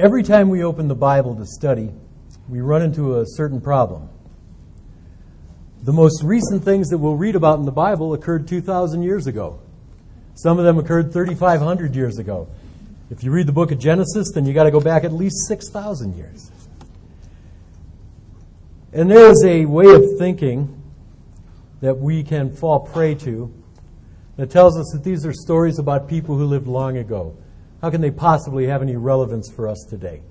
Every time we open the Bible to study, we run into a certain problem. The most recent things that we'll read about in the Bible occurred 2,000 years ago. Some of them occurred 3,500 years ago. If you read the book of Genesis, then you got to go back at least 6,000 years. And there is a way of thinking that we can fall prey to that tells us that these are stories about people who lived long ago. How can they possibly have any relevance for us today?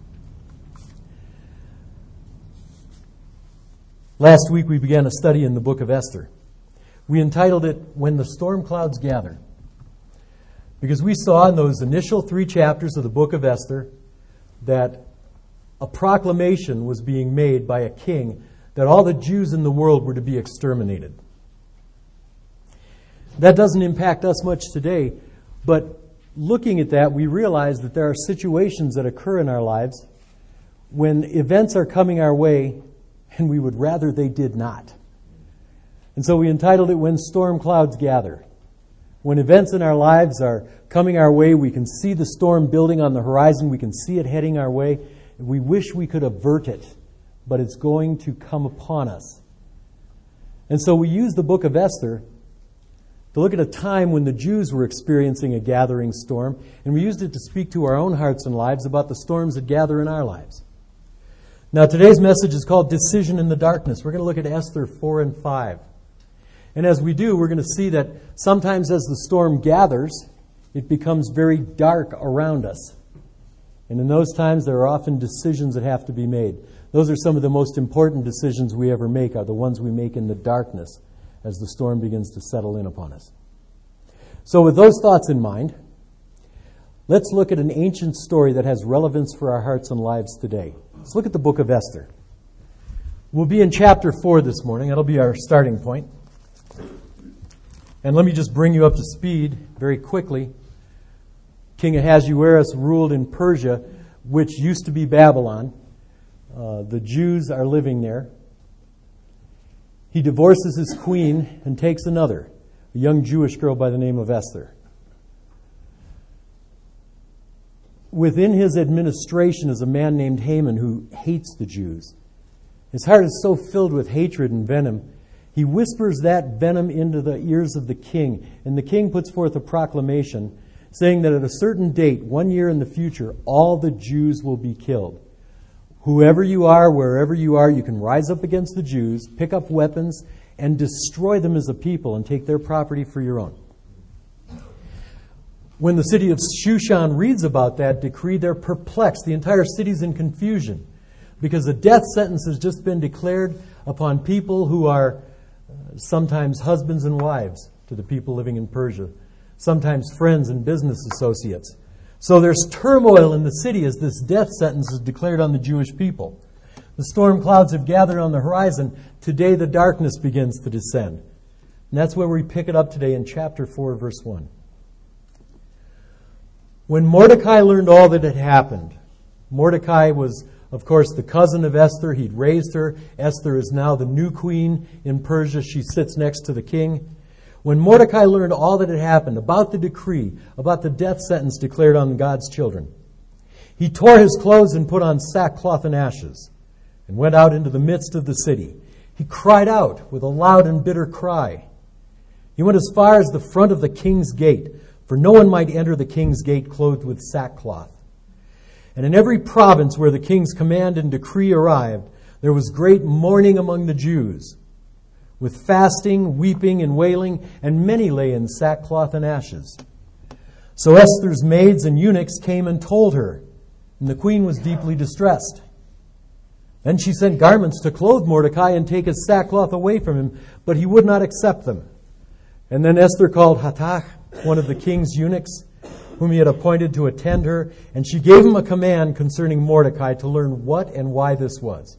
Last week we began a study in the book of Esther. We entitled it, When the Storm Clouds Gather, because we saw in those initial 3 chapters of the book of Esther that a proclamation was being made by a king that all the Jews in the world were to be exterminated. That doesn't impact us much today, but looking at that, we realize that there are situations that occur in our lives when events are coming our way and we would rather they did not. And so we entitled it, When Storm Clouds Gather. When events in our lives are coming our way, we can see the storm building on the horizon, we can see it heading our way, and we wish we could avert it, but it's going to come upon us. And so we use the book of Esther to look at a time when the Jews were experiencing a gathering storm, and we used it to speak to our own hearts and lives about the storms that gather in our lives. Now, today's message is called Decision in the Darkness. We're going to look at Esther 4 and 5. And as we do, we're going to see that sometimes as the storm gathers, it becomes very dark around us. And in those times, there are often decisions that have to be made. Those are some of the most important decisions we ever make, are the ones we make in the darkness as the storm begins to settle in upon us. So with those thoughts in mind, let's look at an ancient story that has relevance for our hearts and lives today. Let's look at the book of Esther. We'll be in chapter 4 this morning. That'll be our starting point. And let me just bring you up to speed very quickly. King Ahasuerus ruled in Persia, which used to be Babylon. The Jews are living there. He divorces his queen and takes another, a young Jewish girl by the name of Esther. Within his administration is a man named Haman who hates the Jews. His heart is so filled with hatred and venom, he whispers that venom into the ears of the king. And the king puts forth a proclamation saying that at a certain date, 1 year in the future, all the Jews will be killed. Whoever you are, wherever you are, you can rise up against the Jews, pick up weapons, and destroy them as a people and take their property for your own. When the city of Shushan reads about that decree, they're perplexed. The entire city's in confusion because a death sentence has just been declared upon people who are sometimes husbands and wives to the people living in Persia, sometimes friends and business associates. So there's turmoil in the city as this death sentence is declared on the Jewish people. The storm clouds have gathered on the horizon. Today the darkness begins to descend. And that's where we pick it up today in chapter 4, verse 1. When Mordecai learned all that had happened, Mordecai was, of course, the cousin of Esther. He'd raised her. Esther is now the new queen in Persia. She sits next to the king. When Mordecai learned all that had happened about the decree, about the death sentence declared on God's children, he tore his clothes and put on sackcloth and ashes and went out into the midst of the city. He cried out with a loud and bitter cry. He went as far as the front of the king's gate, for no one might enter the king's gate clothed with sackcloth. And in every province where the king's command and decree arrived, there was great mourning among the Jews, with fasting, weeping, and wailing, and many lay in sackcloth and ashes. So Esther's maids and eunuchs came and told her, and the queen was deeply distressed. Then she sent garments to clothe Mordecai and take his sackcloth away from him, but he would not accept them. And then Esther called Hathach, one of the king's eunuchs, whom he had appointed to attend her, and she gave him a command concerning Mordecai to learn what and why this was.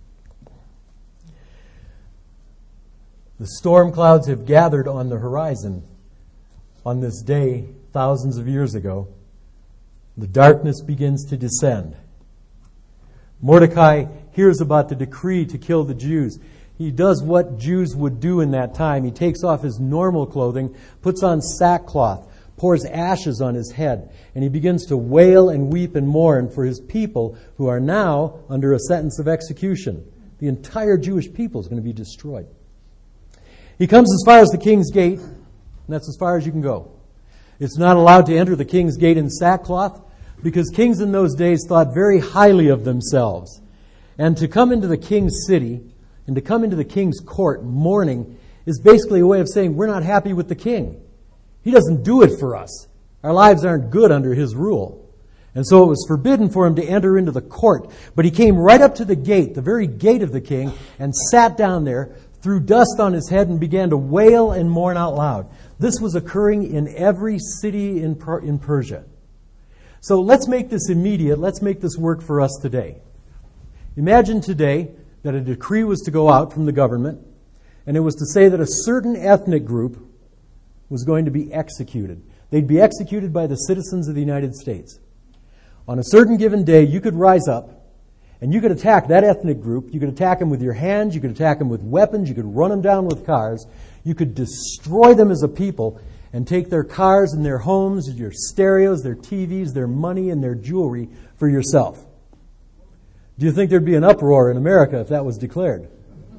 The storm clouds have gathered on the horizon on this day, thousands of years ago. The darkness begins to descend. Mordecai hears about the decree to kill the Jews. He does what Jews would do in that time. He takes off his normal clothing, puts on sackcloth, pours ashes on his head, and he begins to wail and weep and mourn for his people who are now under a sentence of execution. The entire Jewish people is going to be destroyed. He comes as far as the king's gate, and that's as far as you can go. It's not allowed to enter the king's gate in sackcloth, because kings in those days thought very highly of themselves. And to come into the king's city and to come into the king's court mourning is basically a way of saying we're not happy with the king. He doesn't do it for us. Our lives aren't good under his rule. And so it was forbidden for him to enter into the court. But he came right up to the gate, the very gate of the king, and sat down there, threw dust on his head, and began to wail and mourn out loud. This was occurring in every city in Persia. So let's make this immediate. Let's make this work for us today. Imagine today that a decree was to go out from the government, and it was to say that a certain ethnic group was going to be executed. They'd be executed by the citizens of the United States. On a certain given day, you could rise up, and you could attack that ethnic group. You could attack them with your hands. You could attack them with weapons. You could run them down with cars. You could destroy them as a people and take their cars and their homes, their stereos, their TVs, their money, and their jewelry for yourself. Do you think there'd be an uproar in America if that was declared?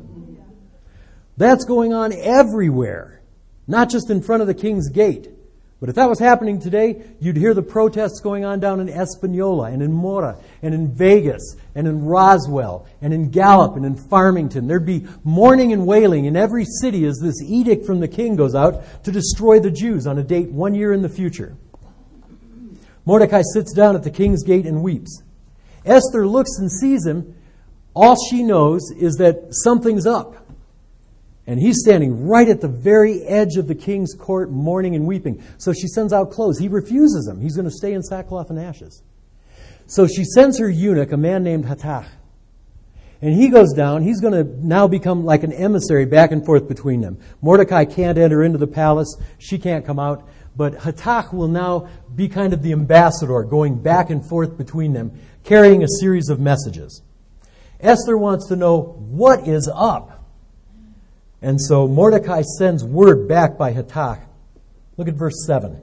That's going on everywhere, not just in front of the king's gate. But if that was happening today, you'd hear the protests going on down in Espanola and in Mora and in Vegas and in Roswell and in Gallup and in Farmington. There'd be mourning and wailing in every city as this edict from the king goes out to destroy the Jews on a date 1 year in the future. Mordecai sits down at the king's gate and weeps. Esther looks and sees him. All she knows is that something's up. And he's standing right at the very edge of the king's court, mourning and weeping. So she sends out clothes. He refuses them. He's going to stay in sackcloth and ashes. So she sends her eunuch, a man named Hathach. And he goes down. He's going to now become like an emissary back and forth between them. Mordecai can't enter into the palace. She can't come out. But Hathach will now be kind of the ambassador, going back and forth between them, carrying a series of messages. Esther wants to know what is up. And so Mordecai sends word back by Hathach. Look at verse 7.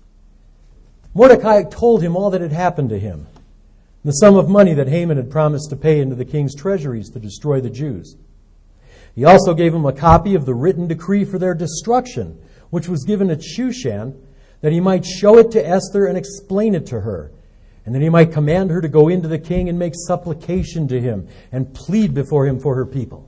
Mordecai told him all that had happened to him, the sum of money that Haman had promised to pay into the king's treasuries to destroy the Jews. He also gave him a copy of the written decree for their destruction, which was given at Shushan, that he might show it to Esther and explain it to her, and that he might command her to go into the king and make supplication to him and plead before him for her people.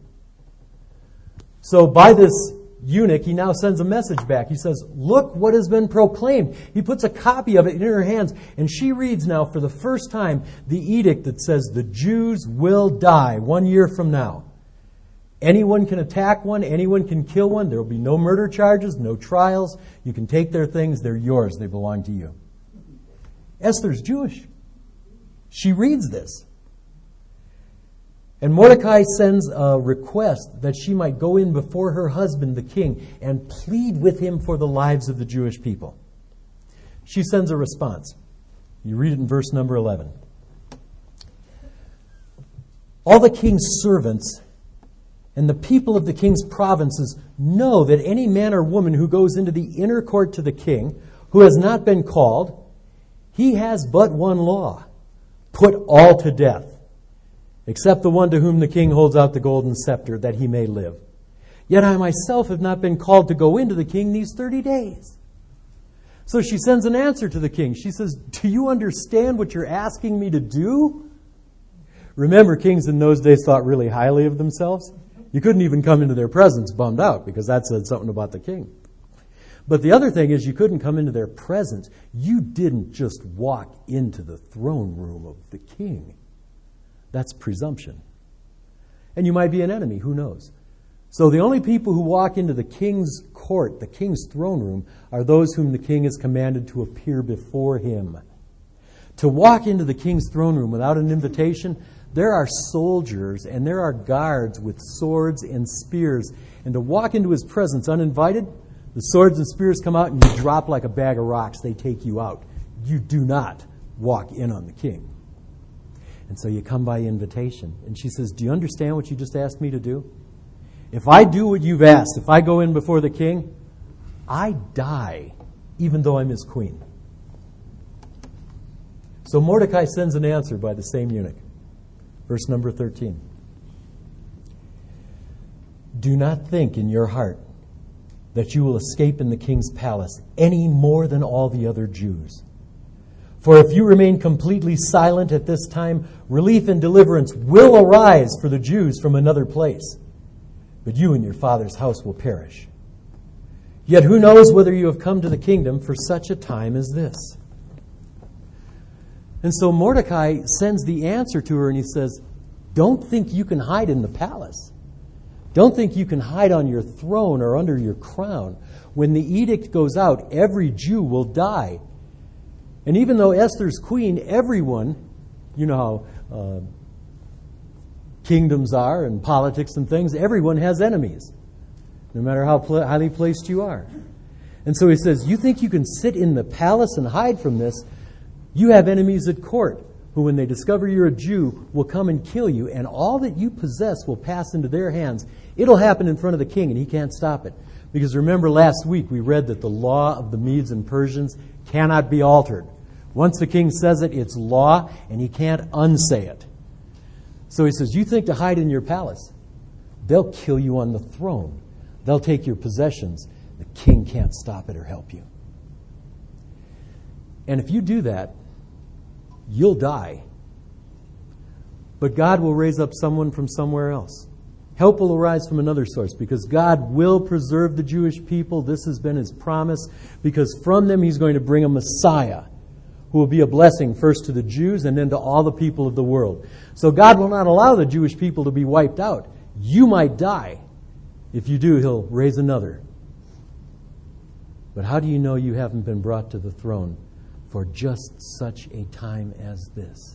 So by this eunuch, he now sends a message back. He says, look what has been proclaimed. He puts a copy of it in her hands, and she reads now for the first time the edict that says the Jews will die 1 year from now. Anyone can attack one. Anyone can kill one. There will be no murder charges, no trials. You can take their things. They're yours. They belong to you. Esther's Jewish. She reads this. And Mordecai sends a request that she might go in before her husband, the king, and plead with him for the lives of the Jewish people. She sends a response. You read it in verse number 11. All the king's servants and the people of the king's provinces know that any man or woman who goes into the inner court to the king, who has not been called, he has but one law: put all to death, except the one to whom the king holds out the golden scepter, that he may live. Yet I myself have not been called to go into the king these 30 days. So she sends an answer to the king. She says, do you understand what you're asking me to do? Remember, kings in those days thought really highly of themselves. You couldn't even come into their presence bummed out, because that said something about the king. But the other thing is, you couldn't come into their presence. You didn't just walk into the throne room of the king. That's presumption. And you might be an enemy, who knows? So the only people who walk into the king's court, the king's throne room, are those whom the king has commanded to appear before him. To walk into the king's throne room without an invitation, there are soldiers and there are guards with swords and spears. And to walk into his presence uninvited, the swords and spears come out and you drop like a bag of rocks. They take you out. You do not walk in on the king. And so you come by invitation. And she says, do you understand what you just asked me to do? If I do what you've asked, if I go in before the king, I die even though I'm his queen. So Mordecai sends an answer by the same eunuch. Verse number 13. Do not think in your heart that you will escape in the king's palace any more than all the other Jews. For if you remain completely silent at this time, relief and deliverance will arise for the Jews from another place. But you and your father's house will perish. Yet who knows whether you have come to the kingdom for such a time as this? And so Mordecai sends the answer to her and he says, don't think you can hide in the palace. Don't think you can hide on your throne or under your crown. When the edict goes out, every Jew will die. And even though Esther's queen, everyone, you know how kingdoms are and politics and things, everyone has enemies, no matter how highly placed you are. And so he says, you think you can sit in the palace and hide from this? You have enemies at court who, when they discover you're a Jew, will come and kill you, and all that you possess will pass into their hands. It'll happen in front of the king, and he can't stop it. Because remember last week we read that the law of the Medes and Persians cannot be altered. Once the king says it, it's law, and he can't unsay it. So he says, you think to hide in your palace? They'll kill you on the throne. They'll take your possessions. The king can't stop it or help you. And if you do that, you'll die. But God will raise up someone from somewhere else. Help will arise from another source, because God will preserve the Jewish people. This has been his promise, because from them he's going to bring a Messiah who will be a blessing first to the Jews and then to all the people of the world. So God will not allow the Jewish people to be wiped out. You might die. If you do, he'll raise another. But how do you know you haven't been brought to the throne for just such a time as this?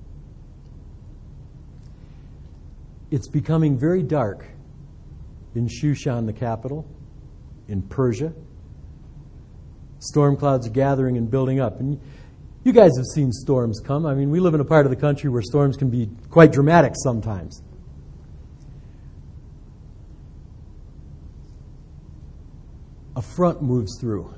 It's becoming very dark in Shushan, the capital, in Persia. Storm clouds are gathering and building up. And you guys have seen storms come. I mean, we live in a part of the country where storms can be quite dramatic sometimes. A front moves through.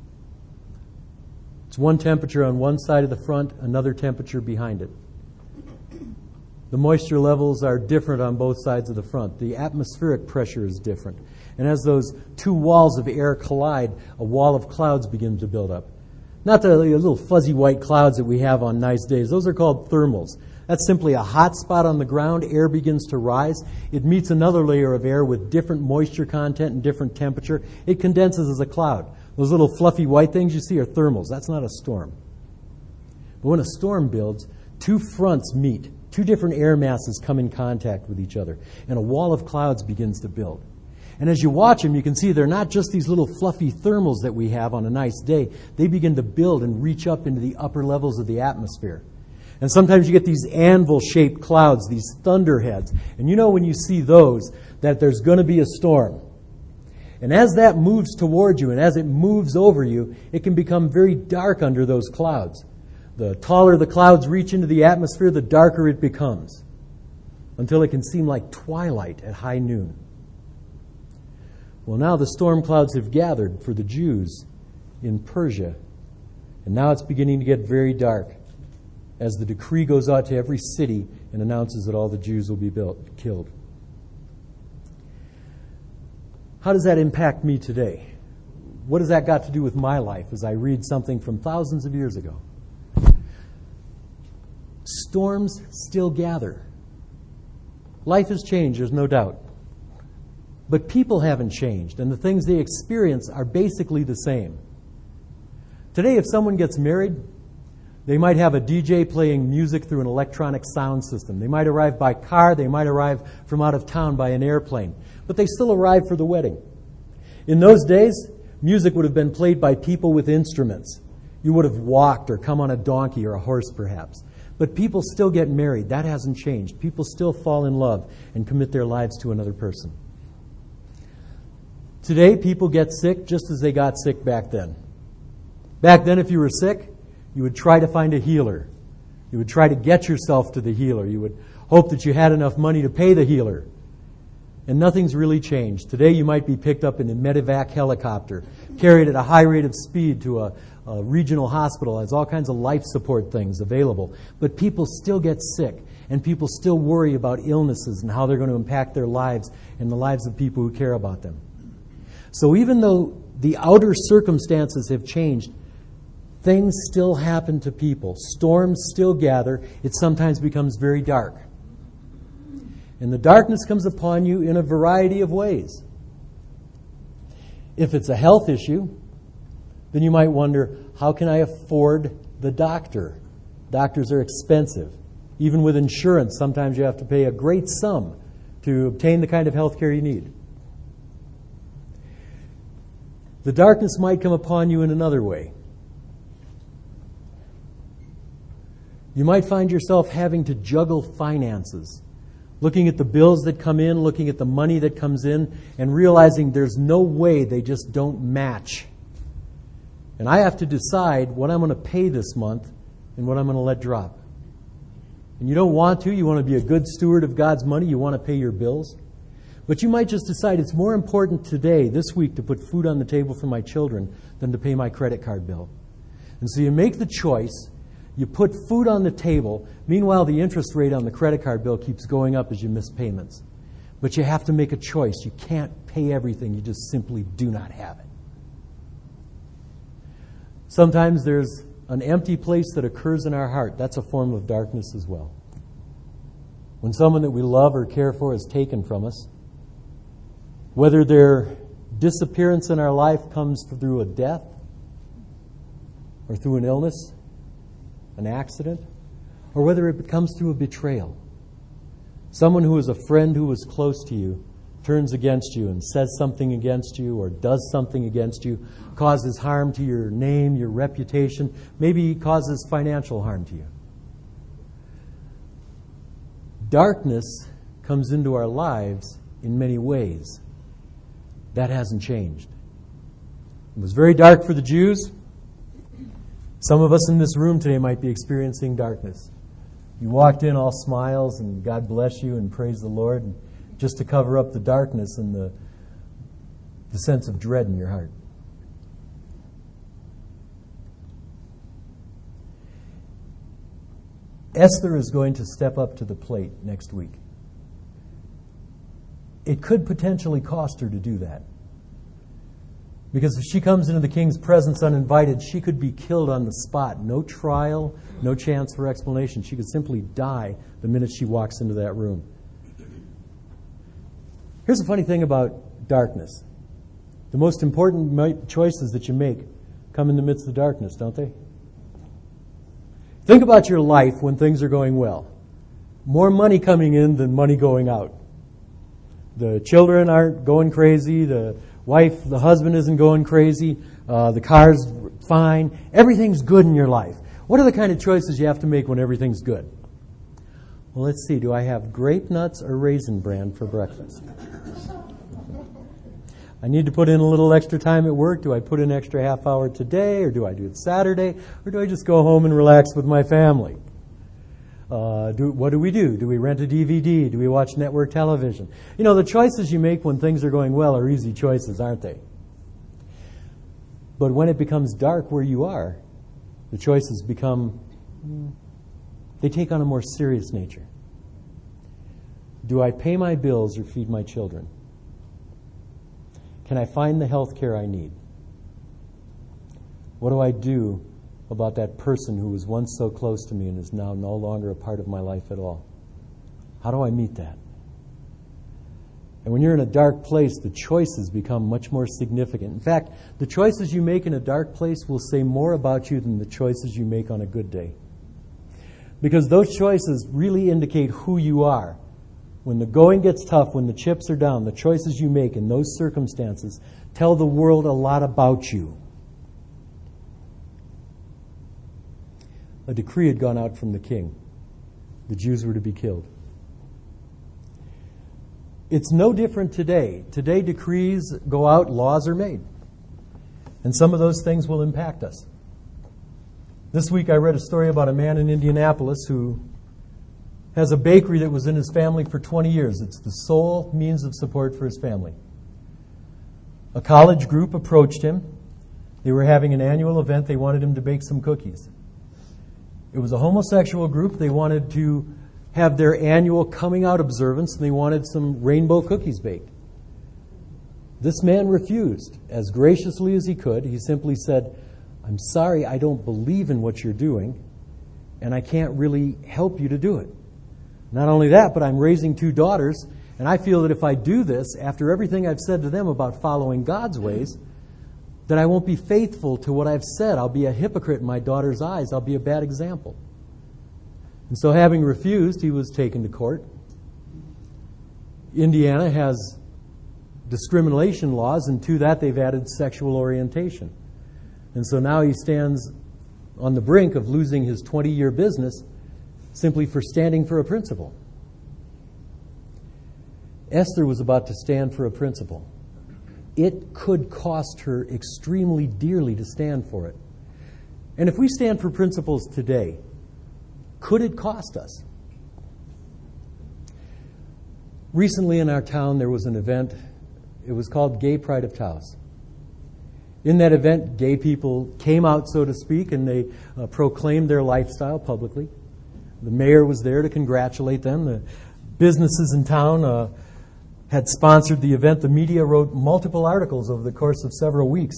It's one temperature on one side of the front, another temperature behind it. The moisture levels are different on both sides of the front. The atmospheric pressure is different. And as those two walls of air collide, a wall of clouds begins to build up. Not the little fuzzy white clouds that we have on nice days. Those are called thermals. That's simply a hot spot on the ground. Air begins to rise. It meets another layer of air with different moisture content and different temperature. It condenses as a cloud. Those little fluffy white things you see are thermals. That's not a storm. But when a storm builds, two fronts meet. Two different air masses come in contact with each other, and a wall of clouds begins to build. And as you watch them, you can see they're not just these little fluffy thermals that we have on a nice day. They begin to build and reach up into the upper levels of the atmosphere. And sometimes you get these anvil-shaped clouds, these thunderheads. And you know when you see those that there's going to be a storm. And as that moves toward you and as it moves over you, it can become very dark under those clouds. The taller the clouds reach into the atmosphere, the darker it becomes, until it can seem like twilight at high noon. Well, now the storm clouds have gathered for the Jews in Persia, and now it's beginning to get very dark as the decree goes out to every city and announces that all the Jews will be killed. How does that impact me today? What has that got to do with my life as I read something from thousands of years ago? Storms still gather. Life has changed, there's no doubt. But people haven't changed, and the things they experience are basically the same. Today, if someone gets married, they might have a DJ playing music through an electronic sound system. They might arrive by car, they might arrive from out of town by an airplane, but they still arrive for the wedding. In those days, music would have been played by people with instruments. You would have walked or come on a donkey or a horse perhaps. But people still get married. That hasn't changed. People still fall in love and commit their lives to another person. Today, people get sick just as they got sick back then. Back then, if you were sick, you would try to find a healer. You would try to get yourself to the healer. You would hope that you had enough money to pay the healer. and nothing's really changed. Today you might be picked up in a medevac helicopter, carried at a high rate of speed to a regional hospital, has all kinds of life support things available. But people still get sick, and people still worry about illnesses and how they're going to impact their lives and the lives of people who care about them. So even though the outer circumstances have changed, things still happen to people. Storms still gather. It sometimes becomes very dark. And the darkness comes upon you in a variety of ways. If it's a health issue, then you might wonder, how can I afford the doctor? Doctors are expensive. Even with insurance, sometimes you have to pay a great sum to obtain the kind of health care you need. The darkness might come upon you in another way. You might find yourself having to juggle finances, looking at the bills that come in, looking at the money that comes in, and realizing there's no way they just don't match. And I have to decide what I'm going to pay this month and what I'm going to let drop. And you don't want to. You want to be a good steward of God's money. You want to pay your bills. But you might just decide it's more important today, this week, to put food on the table for my children than to pay my credit card bill. And so you make the choice. You put food on the table. Meanwhile, the interest rate on the credit card bill keeps going up as you miss payments. But you have to make a choice. You can't pay everything. You just simply do not have it. Sometimes there's an empty place that occurs in our heart. That's a form of darkness as well. When someone that we love or care for is taken from us, whether their disappearance in our life comes through a death or through an illness, an accident, or whether it comes through a betrayal. Someone who is a friend who was close to you turns against you and says something against you or does something against you, causes harm to your name, your reputation, maybe causes financial harm to you. Darkness comes into our lives in many ways. That hasn't changed. It was very dark for the Jews. Some of us in this room today might be experiencing darkness. You walked in all smiles and God bless you and praise the Lord, and just to cover up the darkness and the sense of dread in your heart. Esther is going to step up to the plate next week. It could potentially cost her to do that. Because if she comes into the king's presence uninvited, she could be killed on the spot. No trial, no chance for explanation. She could simply die the minute she walks into that room. Here's the funny thing about darkness. The most important choices that you make come in the midst of darkness, don't they? Think about your life when things are going well. More money coming in than money going out. The children aren't going crazy. The wife, the husband isn't going crazy. The car's fine. Everything's good in your life. What are the kind of choices you have to make when everything's good? Well, let's see. Do I have grape nuts or Raisin Bran for breakfast? I need to put in a little extra time at work. Do I put in an extra half hour today, or do I do it Saturday, or do I just go home and relax with my family? What do we do? Do we rent a DVD? Do we watch network television? You know, the choices you make when things are going well are easy choices, aren't they? But when it becomes dark where you are, the choices they take on a more serious nature. Do I pay my bills or feed my children? Can I find the health care I need? What do I do about that person who was once so close to me and is now no longer a part of my life at all? How do I meet that? And when you're in a dark place, the choices become much more significant. In fact, the choices you make in a dark place will say more about you than the choices you make on a good day. Because those choices really indicate who you are. When the going gets tough, when the chips are down, the choices you make in those circumstances tell the world a lot about you. A decree had gone out from the king. The Jews were to be killed. It's no different today. Today decrees go out, laws are made. And some of those things will impact us. This week I read a story about a man in Indianapolis who has a bakery that was in his family for 20 years. It's the sole means of support for his family. A college group approached him. They were having an annual event. They wanted him to bake some cookies. It was a homosexual group. They wanted to have their annual coming out observance, and they wanted some rainbow cookies baked. This man refused as graciously as he could. He simply said, "I'm sorry, I don't believe in what you're doing, and I can't really help you to do it. Not only that, but I'm raising 2 daughters, and I feel that if I do this, after everything I've said to them about following God's ways, that I won't be faithful to what I've said. I'll be a hypocrite in my daughter's eyes. I'll be a bad example." And so having refused, he was taken to court. Indiana has discrimination laws, and to that they've added sexual orientation. And so now he stands on the brink of losing his 20-year business simply for standing for a principle. Esther was about to stand for a principle. It could cost her extremely dearly to stand for it. And if we stand for principles today, could it cost us? Recently in our town there was an event. It was called Gay Pride of Taos. In that event, gay people came out, so to speak, and they proclaimed their lifestyle publicly. The mayor was there to congratulate them. The businesses in town had sponsored the event. The media wrote multiple articles over the course of several weeks.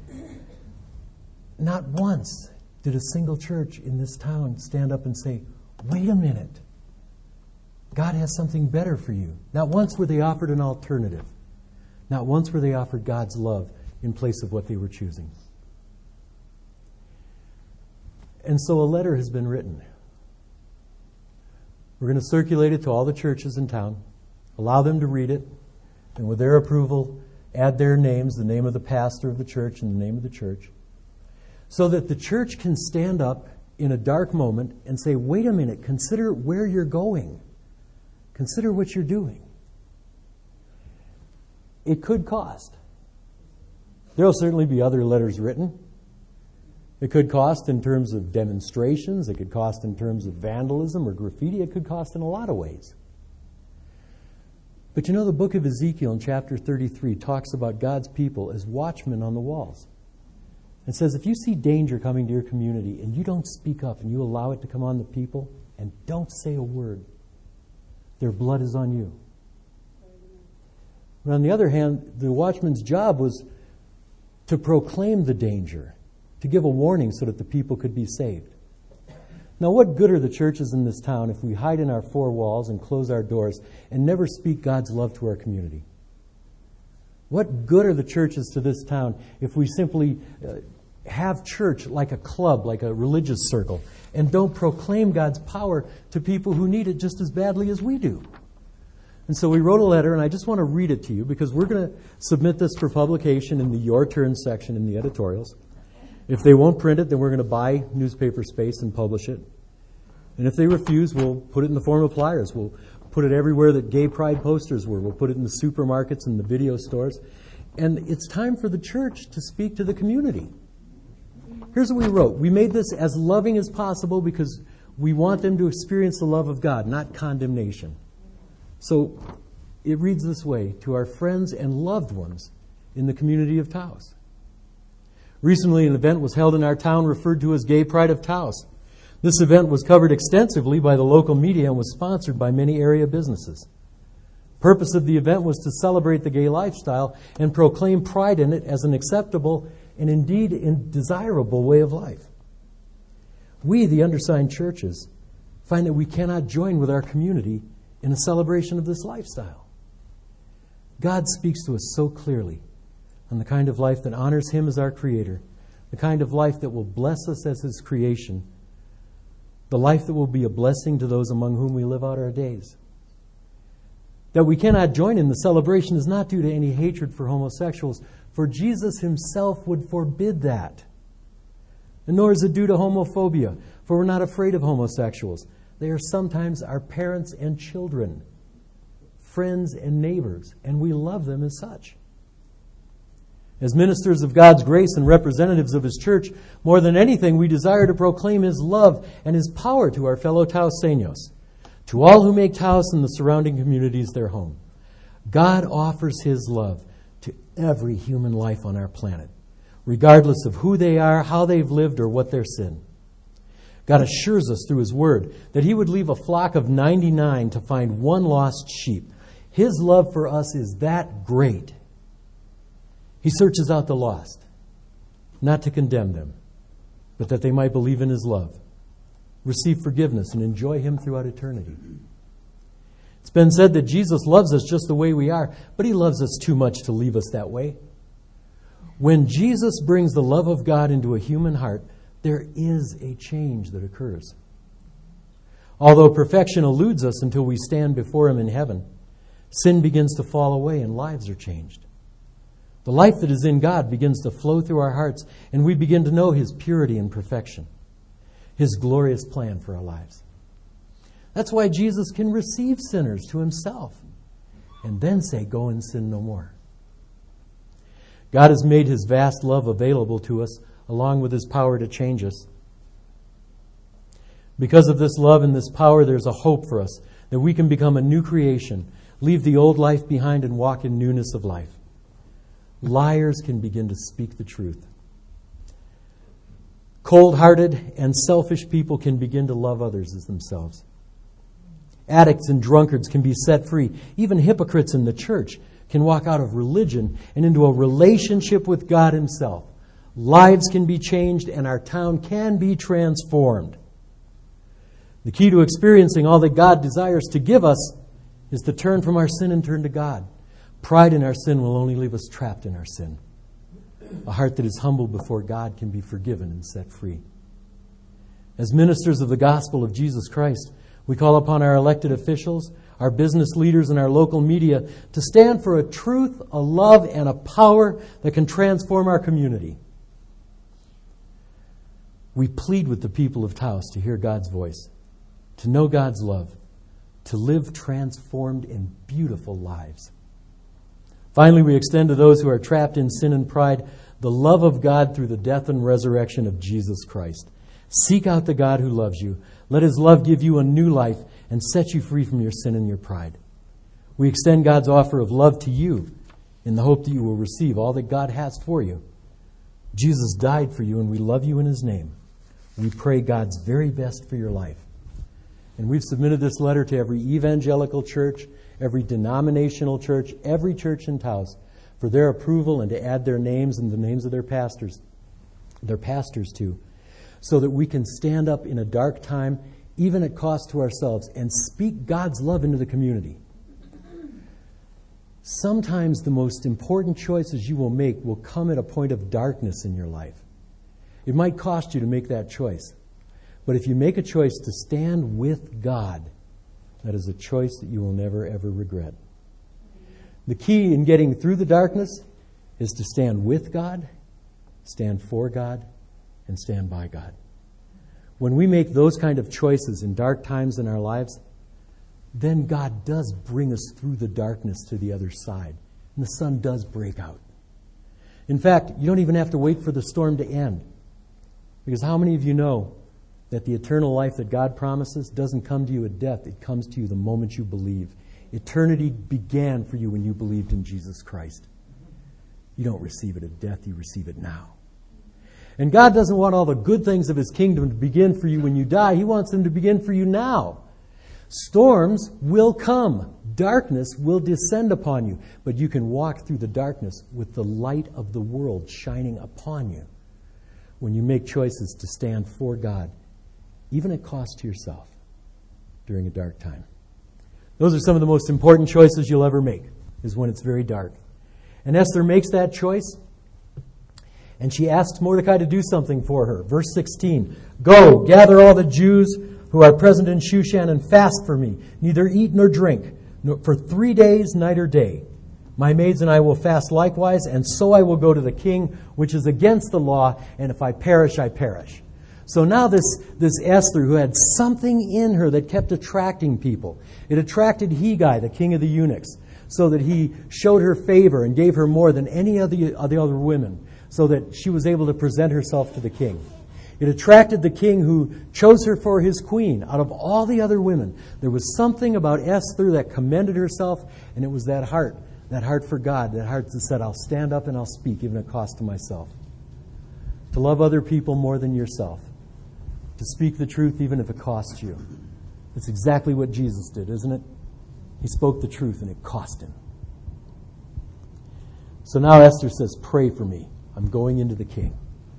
Not once did a single church in this town stand up and say, "Wait a minute, God has something better for you." Not once were they offered an alternative. Not once were they offered God's love in place of what they were choosing. And so a letter has been written. We're going to circulate it to all the churches in town, allow them to read it, and with their approval, add their names, the name of the pastor of the church and the name of the church, so that the church can stand up in a dark moment and say, "Wait a minute, consider where you're going. Consider what you're doing." It could cost. There will certainly be other letters written. It could cost in terms of demonstrations. It could cost in terms of vandalism or graffiti. It could cost in a lot of ways. But you know, the book of Ezekiel in chapter 33 talks about God's people as watchmen on the walls. It says, if you see danger coming to your community and you don't speak up and you allow it to come on the people and don't say a word, their blood is on you. But on the other hand, the watchman's job was to proclaim the danger, to give a warning so that the people could be saved. Now, what good are the churches in this town if we hide in our 4 walls and close our doors and never speak God's love to our community? What good are the churches to this town if we simply have church like a club, like a religious circle, and don't proclaim God's power to people who need it just as badly as we do? And so we wrote a letter, and I just want to read it to you because we're going to submit this for publication in the Your Turn section in the editorials. If they won't print it, then we're going to buy newspaper space and publish it. And if they refuse, we'll put it in the form of flyers. We'll put it everywhere that gay pride posters were. We'll put it in the supermarkets and the video stores. And it's time for the church to speak to the community. Here's what we wrote. We made this as loving as possible because we want them to experience the love of God, not condemnation. So it reads this way: to our friends and loved ones in the community of Taos. Recently, an event was held in our town referred to as Gay Pride of Taos. This event was covered extensively by the local media and was sponsored by many area businesses. The purpose of the event was to celebrate the gay lifestyle and proclaim pride in it as an acceptable and indeed desirable way of life. We, the undersigned churches, find that we cannot join with our community in a celebration of this lifestyle. God speaks to us so clearly on the kind of life that honors Him as our Creator, the kind of life that will bless us as His creation, the life that will be a blessing to those among whom we live out our days. That we cannot join in the celebration is not due to any hatred for homosexuals, for Jesus Himself would forbid that. And nor is it due to homophobia, for we're not afraid of homosexuals. They are sometimes our parents and children, friends and neighbors, and we love them as such. As ministers of God's grace and representatives of His church, more than anything, we desire to proclaim His love and His power to our fellow Taoseños, To all who make Taos and the surrounding communities their home, God offers His love to every human life on our planet, regardless of who they are, how they've lived, or what their sin. God assures us through His Word that He would leave a flock of 99 to find one lost sheep. His love for us is that great. He searches out the lost, not to condemn them, but that they might believe in His love, receive forgiveness, and enjoy Him throughout eternity. It's been said that Jesus loves us just the way we are, but He loves us too much to leave us that way. When Jesus brings the love of God into a human heart, there is a change that occurs. Although perfection eludes us until we stand before Him in heaven, sin begins to fall away and lives are changed. The life that is in God begins to flow through our hearts, and we begin to know His purity and perfection, His glorious plan for our lives. That's why Jesus can receive sinners to Himself and then say, "Go and sin no more." God has made His vast love available to us, along with His power to change us. Because of this love and this power, there's a hope for us that we can become a new creation, leave the old life behind, and walk in newness of life. Liars can begin to speak the truth. Cold-hearted and selfish people can begin to love others as themselves. Addicts and drunkards can be set free. Even hypocrites in the church can walk out of religion and into a relationship with God Himself. Lives can be changed and our town can be transformed. The key to experiencing all that God desires to give us is to turn from our sin and turn to God. Pride in our sin will only leave us trapped in our sin. A heart that is humble before God can be forgiven and set free. As ministers of the gospel of Jesus Christ, we call upon our elected officials, our business leaders, and our local media to stand for a truth, a love, and a power that can transform our community. We plead with the people of Taos to hear God's voice, to know God's love, to live transformed and beautiful lives. Finally, we extend to those who are trapped in sin and pride the love of God through the death and resurrection of Jesus Christ. Seek out the God who loves you. Let His love give you a new life and set you free from your sin and your pride. We extend God's offer of love to you in the hope that you will receive all that God has for you. Jesus died for you, and we love you in His name. We pray God's very best for your life. And we've submitted this letter to every evangelical church, every denominational church, every church in Taos for their approval and to add their names and the names of their pastors to, so that we can stand up in a dark time, even at cost to ourselves, and speak God's love into the community. Sometimes the most important choices you will make will come at a point of darkness in your life. It might cost you to make that choice. But if you make a choice to stand with God, that is a choice that you will never, ever regret. The key in getting through the darkness is to stand with God, stand for God, and stand by God. When we make those kind of choices in dark times in our lives, then God does bring us through the darkness to the other side, and the sun does break out. In fact, you don't even have to wait for the storm to end. Because how many of you know that the eternal life that God promises doesn't come to you at death? It comes to you the moment you believe. Eternity began for you when you believed in Jesus Christ. You don't receive it at death, you receive it now. And God doesn't want all the good things of His kingdom to begin for you when you die. He wants them to begin for you now. Storms will come. Darkness will descend upon you. But you can walk through the darkness with the light of the world shining upon you when you make choices to stand for God, even at cost to yourself during a dark time. Those are some of the most important choices you'll ever make, is when it's very dark. And Esther makes that choice, and she asks Mordecai to do something for her. Verse 16, "Go, gather all the Jews who are present in Shushan and fast for me, neither eat nor drink, for 3 days, night or day. My maids and I will fast likewise, and so I will go to the king, which is against the law, and if I perish, I perish." So now this Esther, who had something in her that kept attracting people. It attracted Hegai, the king of the eunuchs, so that he showed her favor and gave her more than any of the other women, so that she was able to present herself to the king. It attracted the king, who chose her for his queen out of all the other women. There was something about Esther that commended herself, and it was that heart for God, that heart that said, I'll stand up and I'll speak, even at cost to myself. To love other people more than yourself. To speak the truth, even if it costs you. It's exactly what Jesus did, isn't it? He spoke the truth, and it cost him. So now Esther says, pray for me. I'm going into the king.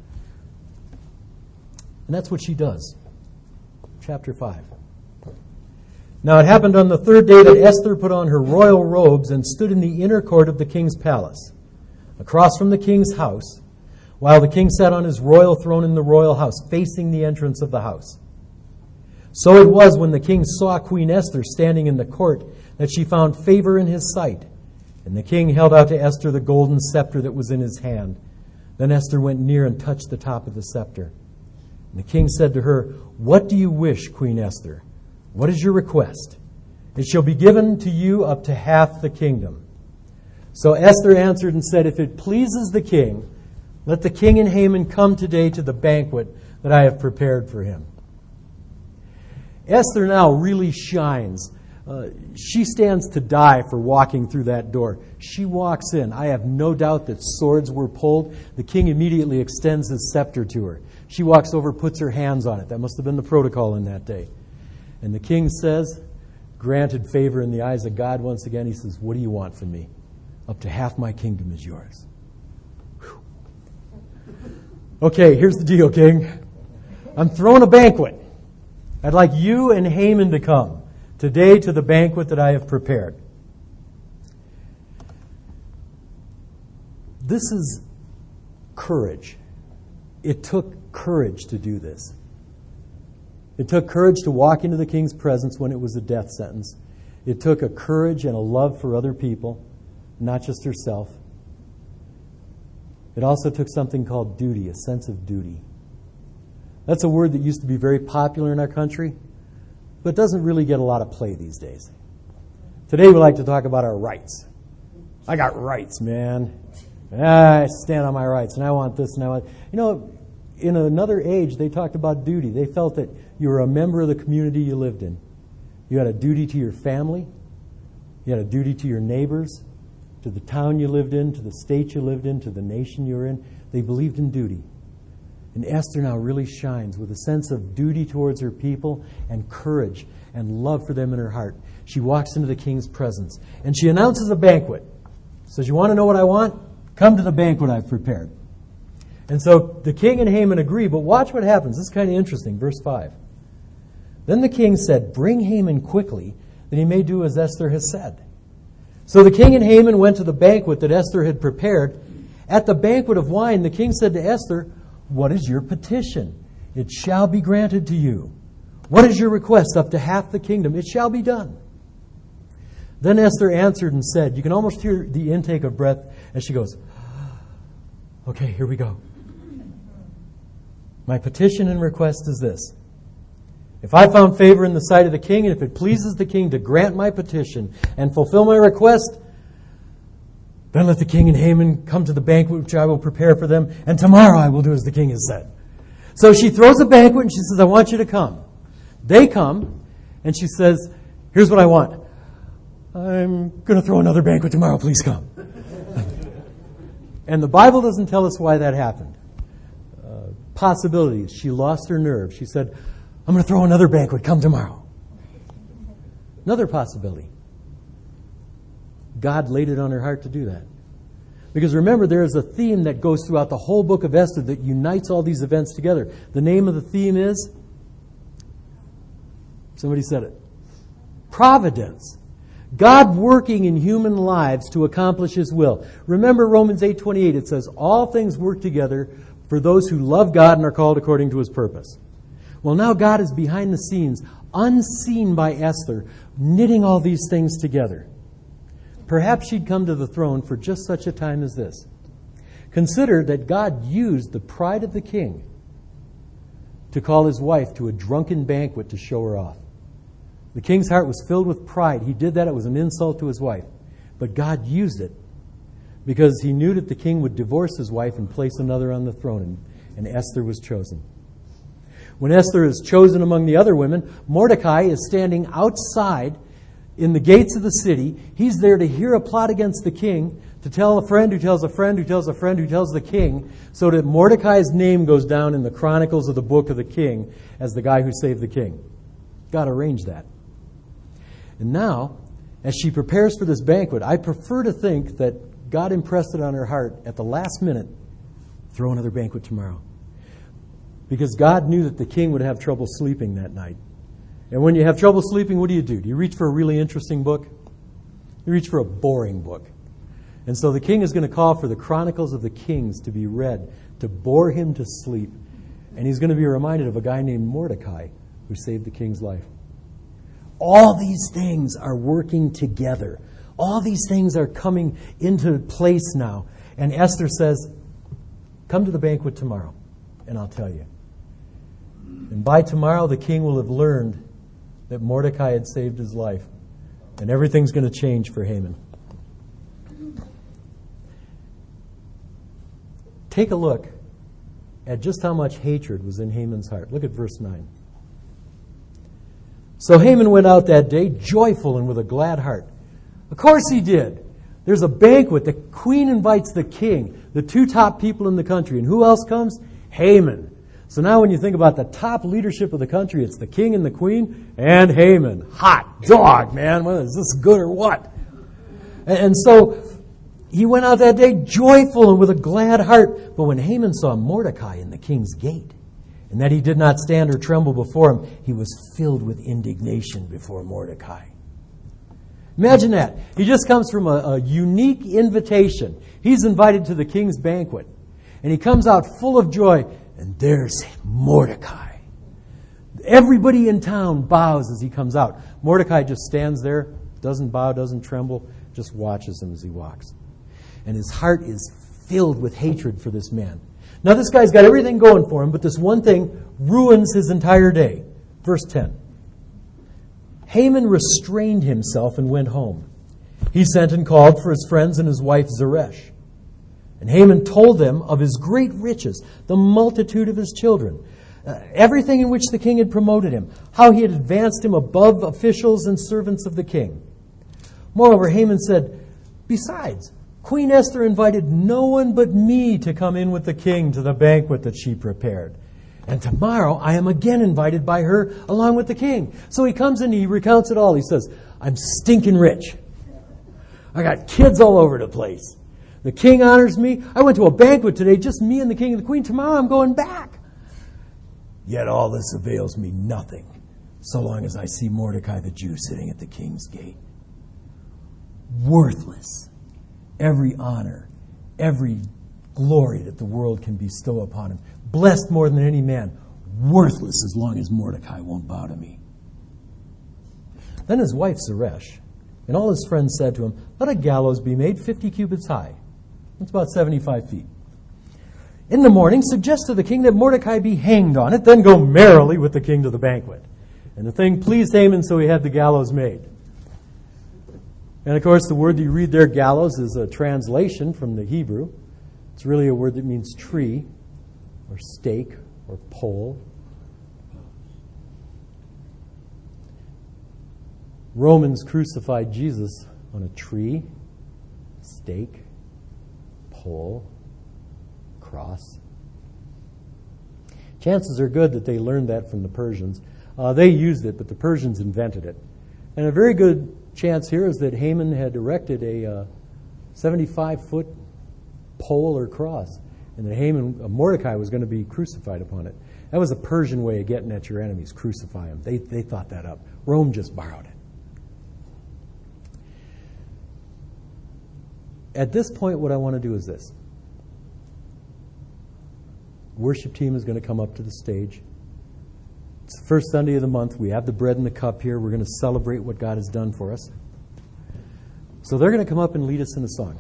And that's what she does. Chapter 5. Now it happened on the third day that Esther put on her royal robes and stood in the inner court of the king's palace, across from the king's house, while the king sat on his royal throne in the royal house, facing the entrance of the house. So it was, when the king saw Queen Esther standing in the court, that she found favor in his sight. And the king held out to Esther the golden scepter that was in his hand. Then Esther went near and touched the top of the scepter. And the king said to her, what do you wish, Queen Esther? What is your request? It shall be given to you up to half the kingdom. So Esther answered and said, if it pleases the king, let the king and Haman come today to the banquet that I have prepared for him. Esther now really shines. She stands to die for walking through that door. She walks in. I have no doubt that swords were pulled. The king immediately extends his scepter to her. She walks over, puts her hands on it. That must have been the protocol in that day. And the king says, granted favor in the eyes of God once again, he says, what do you want from me? Up to half my kingdom is yours. Whew. Okay, here's the deal, king. I'm throwing a banquet. I'd like you and Haman to come today to the banquet that I have prepared. This is courage. It took courage to do this. It took courage to walk into the king's presence when it was a death sentence. It took a courage and a love for other people, not just herself. It also took something called duty, a sense of duty. That's a word that used to be very popular in our country, but doesn't really get a lot of play these days. Today we like to talk about our rights. I got rights, man. I stand on my rights, and I want this, and I want... You know, in another age, they talked about duty. They felt that you were a member of the community you lived in. You had a duty to your family. You had a duty to your neighbors, to the town you lived in, to the state you lived in, to the nation you were in. They believed in duty. And Esther now really shines with a sense of duty towards her people and courage and love for them in her heart. She walks into the king's presence and she announces a banquet. Says, you want to know what I want? Come to the banquet I've prepared. And so the king and Haman agree, but watch what happens. This is kind of interesting. Verse 5. Then the king said, bring Haman quickly, that he may do as Esther has said. So the king and Haman went to the banquet that Esther had prepared. At the banquet of wine, the king said to Esther, what is your petition? It shall be granted to you. What is your request? Up to half the kingdom. It shall be done. Then Esther answered and said, you can almost hear the intake of breath as she goes, okay, here we go. My petition and request is this. If I found favor in the sight of the king, and if it pleases the king to grant my petition and fulfill my request, then let the king and Haman come to the banquet which I will prepare for them, and tomorrow I will do as the king has said. So she throws a banquet and she says, I want you to come. They come, and she says, here's what I want. I'm going to throw another banquet tomorrow, please come. And the Bible doesn't tell us why that happened. Possibilities. She lost her nerve. She said, I'm going to throw another banquet, come tomorrow. Another possibility. God laid it on her heart to do that. Because remember, there is a theme that goes throughout the whole book of Esther that unites all these events together. The name of the theme is? Somebody said it. Providence. God working in human lives to accomplish His will. Remember Romans 8:28, it says, all things work together for those who love God and are called according to His purpose. Well, now God is behind the scenes, unseen by Esther, knitting all these things together. Perhaps she'd come to the throne for just such a time as this. Consider that God used the pride of the king to call his wife to a drunken banquet to show her off. The king's heart was filled with pride. He did that. It was an insult to his wife. But God used it because He knew that the king would divorce his wife and place another on the throne, and Esther was chosen. When Esther is chosen among the other women, Mordecai is standing outside in the gates of the city. He's there to hear a plot against the king, to tell a friend who tells a friend who tells a friend who tells the king, so that Mordecai's name goes down in the chronicles of the book of the king as the guy who saved the king. God arranged that. And now, as she prepares for this banquet, I prefer to think that God impressed it on her heart at the last minute, throw another banquet tomorrow. Because God knew that the king would have trouble sleeping that night. And when you have trouble sleeping, what do? Do you reach for a really interesting book? You reach for a boring book. And so the king is going to call for the Chronicles of the Kings to be read, to bore him to sleep. And he's going to be reminded of a guy named Mordecai who saved the king's life. All these things are working together. All these things are coming into place now. And Esther says, come to the banquet tomorrow, and I'll tell you. And by tomorrow, the king will have learned that Mordecai had saved his life. And everything's going to change for Haman. Take a look at just how much hatred was in Haman's heart. Look at verse 9. So Haman went out that day joyful and with a glad heart. Of course he did. There's a banquet. The queen invites the king, the two top people in the country. And who else comes? Haman. So now when you think about the top leadership of the country, it's the king and the queen and Haman. Hot dog, man. Well, is this good or what? And so he went out that day joyful and with a glad heart. But when Haman saw Mordecai in the king's gate, and that he did not stand or tremble before him, he was filled with indignation before Mordecai. Imagine that. He just comes from a unique invitation. He's invited to the king's banquet. And he comes out full of joy. And there's Mordecai. Everybody in town bows as he comes out. Mordecai just stands there, doesn't bow, doesn't tremble, just watches him as he walks. And his heart is filled with hatred for this man. Now this guy's got everything going for him, but this one thing ruins his entire day. Verse 10. Haman restrained himself and went home. He sent and called for his friends and his wife Zeresh. And Haman told them of his great riches, the multitude of his children, everything in which the king had promoted him, how he had advanced him above officials and servants of the king. Moreover, Haman said, besides, Queen Esther invited no one but me to come in with the king to the banquet that she prepared. And tomorrow I am again invited by her along with the king. So he comes in and he recounts it all. He says, I'm stinking rich. I got kids all over the place. The king honors me. I went to a banquet today, just me and the king and the queen. Tomorrow I'm going back. Yet all this avails me nothing, so long as I see Mordecai the Jew sitting at the king's gate. Worthless. Every honor, every glory that the world can bestow upon him. Blessed more than any man. Worthless as long as Mordecai won't bow to me. Then his wife Zeresh and all his friends said to him, let a gallows be made 50 cubits high. That's about 75 feet. In the morning, suggest to the king that Mordecai be hanged on it, then go merrily with the king to the banquet. And the thing pleased Haman, so he had the gallows made. And of course, the word that you read there, gallows, is a translation from the Hebrew. It's really a word that means tree, or stake, or pole. Romans crucified Jesus on a tree, stake, pole, cross. Chances are good that they learned that from the Persians. They used it, but the Persians invented it. And a very good chance here is that Haman had erected a 75-foot pole or cross, and that Mordecai was going to be crucified upon it. That was a Persian way of getting at your enemies, crucify them. They thought that up. Rome just borrowed it. At this point, what I want to do is this. Worship team is going to come up to the stage. It's the first Sunday of the month. We have the bread and the cup here. We're going to celebrate what God has done for us. So they're going to come up and lead us in a song.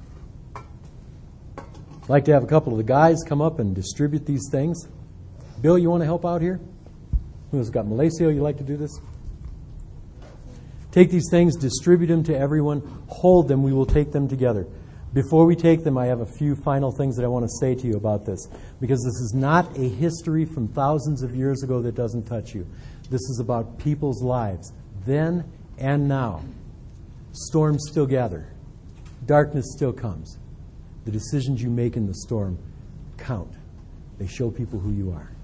I'd like to have a couple of the guys come up and distribute these things. Bill, you want to help out here? Who's got Malacio? You like to do this? Take these things, distribute them to everyone, hold them, we will take them together. Before we take them, I have a few final things that I want to say to you about this, because this is not a history from thousands of years ago that doesn't touch you. This is about people's lives, then and now. Storms still gather. Darkness still comes. The decisions you make in the storm count. They show people who you are.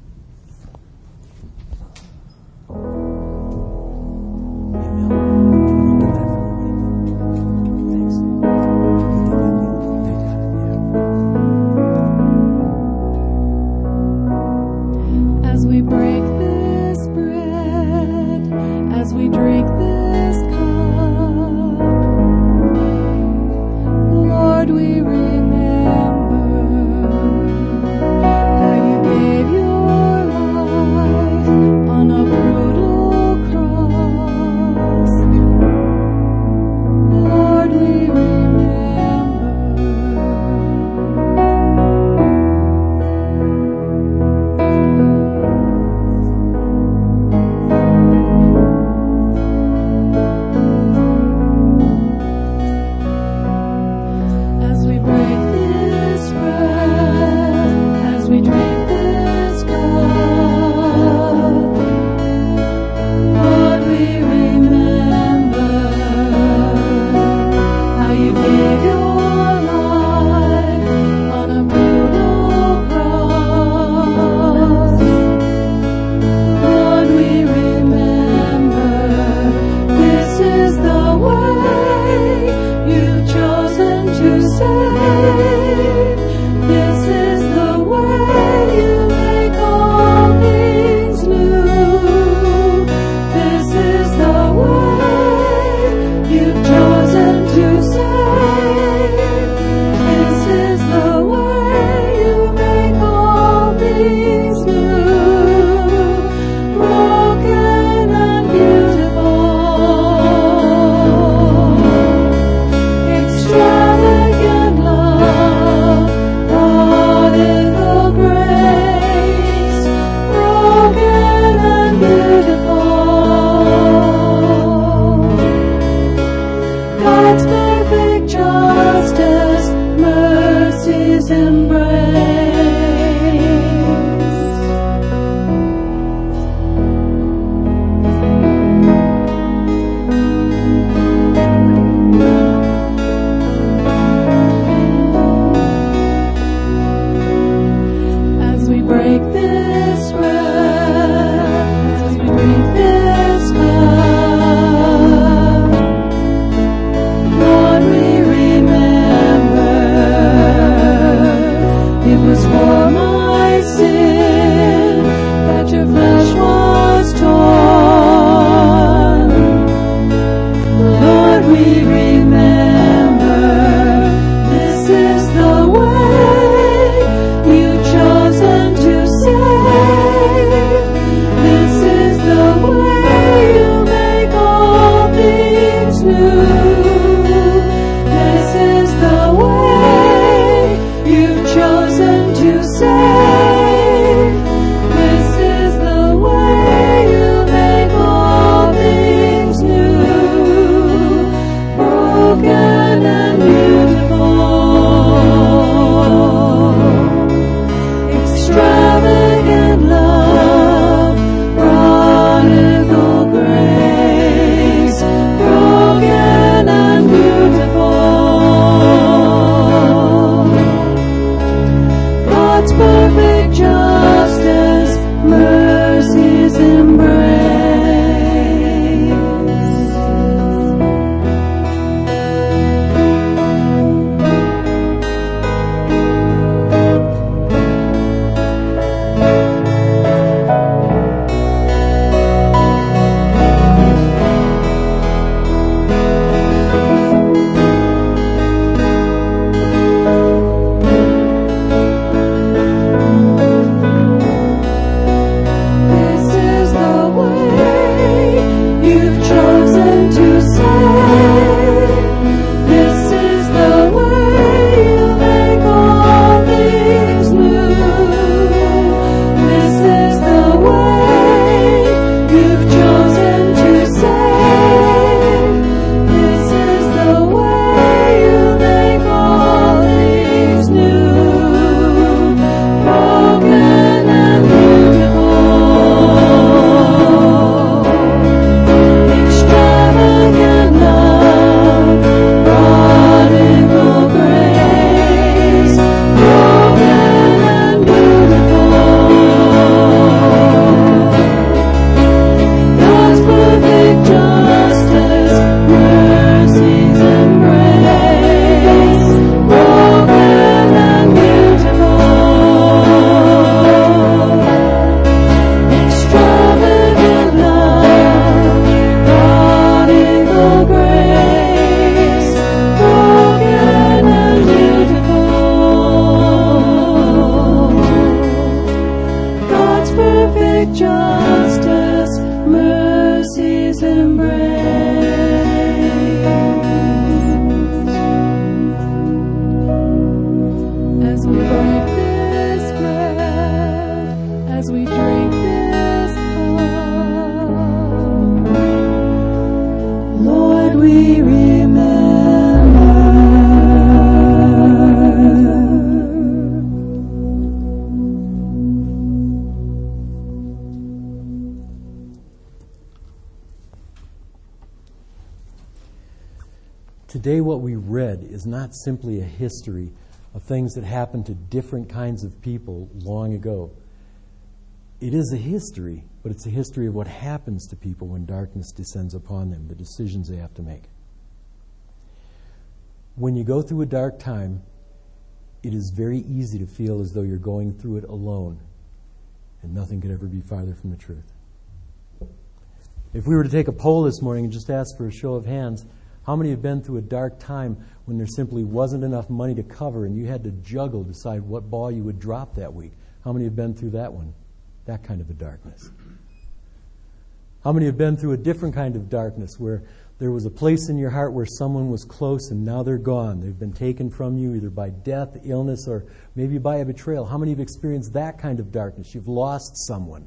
As we break this bread, as we drink this cup, Lord, we remember how you gave your life on a brutal cross. Lord, we remember. As we break this bread, as we drink this cup, Lord, we remember how you gave your life on a brutal cross. Lord, we remember this is the way you've chosen to save. This is the way you make all things new. This is the way you've chosen to save. This is the way you make all things new. Broken and beautiful. Extravagant love, prodigal grace, broken and beautiful. God's perfect justice, mercy's embrace. As we break this bread, as we drink this cup, Lord, we remember it was for my sin that your flesh was torn. Lord, we remember this is the way you've chosen to save. perfect justice, mercy's embrace. As we break this bread, as we drink this cup, Lord, we remember. Today what we read is not simply a history of things that happened to different kinds of people long ago. It is a history, but it's a history of what happens to people when darkness descends upon them, the decisions they have to make. When you go through a dark time, it is very easy to feel as though you're going through it alone, and nothing could ever be farther from the truth. If we were to take a poll this morning and just ask for a show of hands, how many have been through a dark time when there simply wasn't enough money to cover and you had to juggle, decide what ball you would drop that week? How many have been through that one? That kind of a darkness. How many have been through a different kind of darkness where there was a place in your heart where someone was close and now they're gone? They've been taken from you either by death, illness, or maybe by a betrayal. How many have experienced that kind of darkness? You've lost someone.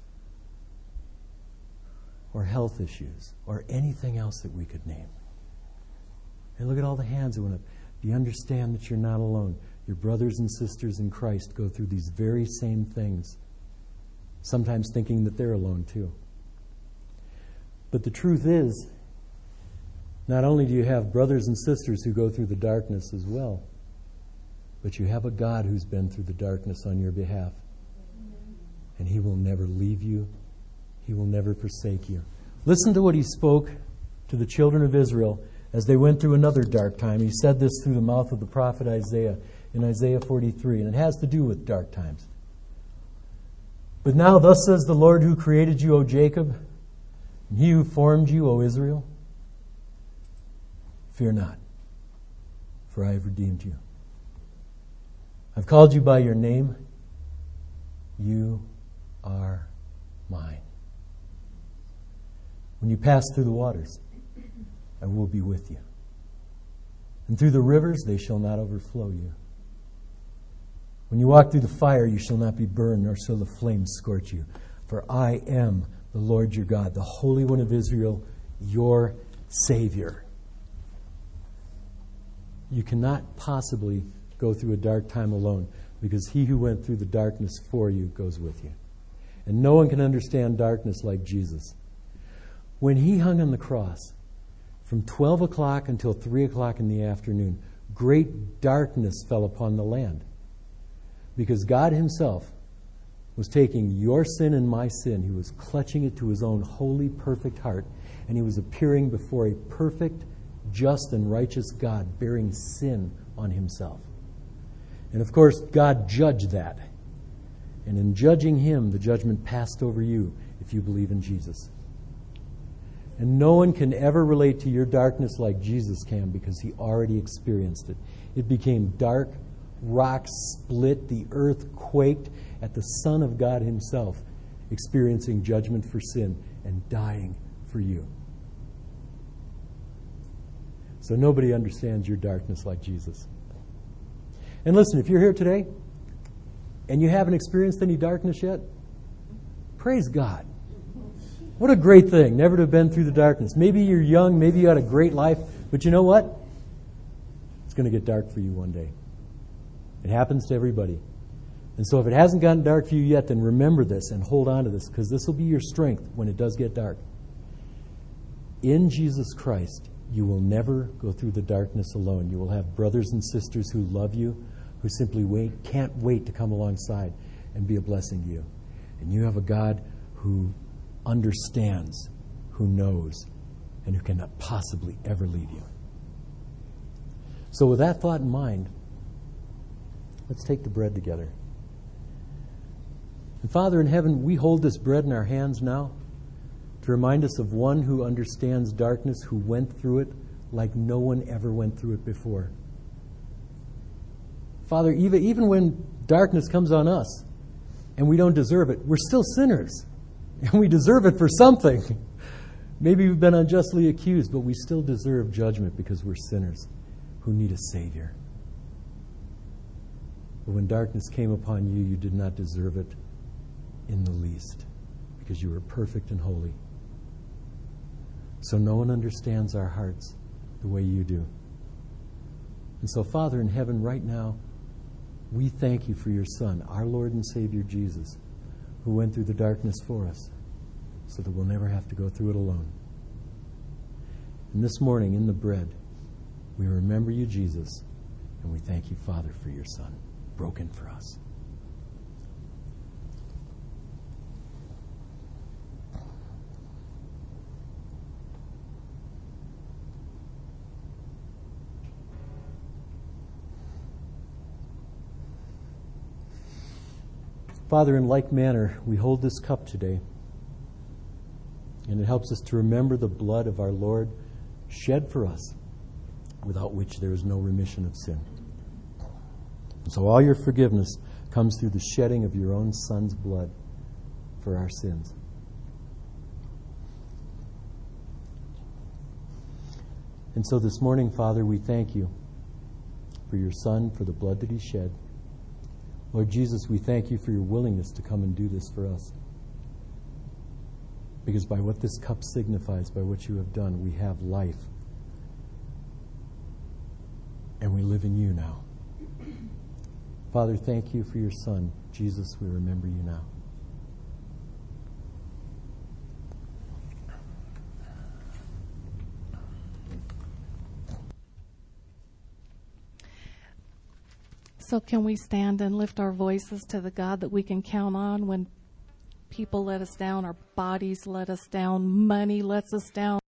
Or health issues, or anything else that we could name. And look at all the hands that went up. Do you understand that you're not alone? Your brothers and sisters in Christ go through these very same things, sometimes thinking that they're alone too. But the truth is, not only do you have brothers and sisters who go through the darkness as well, but you have a God who's been through the darkness on your behalf. And He will never leave you. He will never forsake you. Listen to what He spoke to the children of Israel as they went through another dark time. He said this through the mouth of the prophet Isaiah in Isaiah 43, and it has to do with dark times. But now thus says the Lord who created you, O Jacob, and He who formed you, O Israel, fear not, for I have redeemed you. I've called you by your name. You are mine. When you pass through the waters, I will be with you. And through the rivers, they shall not overflow you. When you walk through the fire, you shall not be burned, nor shall the flames scorch you. For I am the Lord your God, the Holy One of Israel, your Savior. You cannot possibly go through a dark time alone, because He who went through the darkness for you goes with you. And no one can understand darkness like Jesus. When He hung on the cross, from 12 o'clock until 3 o'clock in the afternoon, great darkness fell upon the land. Because God Himself was taking your sin and my sin. He was clutching it to His own holy, perfect heart. And He was appearing before a perfect, just, and righteous God, bearing sin on Himself. And of course, God judged that. And in judging Him, the judgment passed over you if you believe in Jesus. And no one can ever relate to your darkness like Jesus can, because He already experienced it. It became dark, rocks split, the earth quaked at the Son of God Himself experiencing judgment for sin and dying for you. So nobody understands your darkness like Jesus. And listen, if you're here today and you haven't experienced any darkness yet, praise God. What a great thing, never to have been through the darkness. Maybe you're young, maybe you had a great life, but you know what? It's going to get dark for you one day. It happens to everybody. And so if it hasn't gotten dark for you yet, then remember this and hold on to this, because this will be your strength when it does get dark. In Jesus Christ, you will never go through the darkness alone. You will have brothers and sisters who love you, who simply can't wait to come alongside and be a blessing to you. And you have a God who understands, who knows, and who cannot possibly ever leave you. So with that thought in mind, let's take the bread together. And Father in heaven, we hold this bread in our hands now to remind us of one who understands darkness, who went through it like no one ever went through it before. Father, even when darkness comes on us, and we don't deserve it. We're still sinners, and we deserve it for something. Maybe we've been unjustly accused, but we still deserve judgment because we're sinners who need a Savior. But when darkness came upon you, you did not deserve it in the least, because you were perfect and holy. So no one understands our hearts the way you do. And so, Father in heaven, right now, we thank you for your Son, our Lord and Savior Jesus, who went through the darkness for us so that we'll never have to go through it alone. And this morning, in the bread, we remember you, Jesus, and we thank you, Father, for your Son, broken for us. Father, in like manner, we hold this cup today, and it helps us to remember the blood of our Lord shed for us, without which there is no remission of sin. And so all your forgiveness comes through the shedding of your own Son's blood for our sins. And so this morning, Father, we thank you for your Son, for the blood that he shed. Lord Jesus, we thank you for your willingness to come and do this for us. Because by what this cup signifies, by what you have done, we have life. And we live in you now. Father, thank you for your Son. Jesus, we remember you now. So can we stand and lift our voices to the God that we can count on when people let us down, our bodies let us down, money lets us down?